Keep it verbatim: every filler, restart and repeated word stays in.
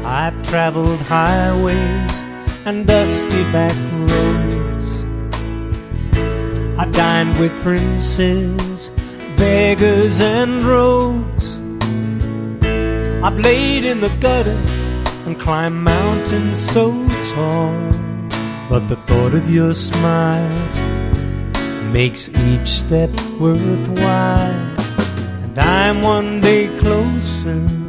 I've traveled highways and dusty back roads. I've dined with princes, beggars and rogues. I've laid in the gutter and climbed mountains so tall, but the thought of your smile makes each step worthwhile. And I'm one day closer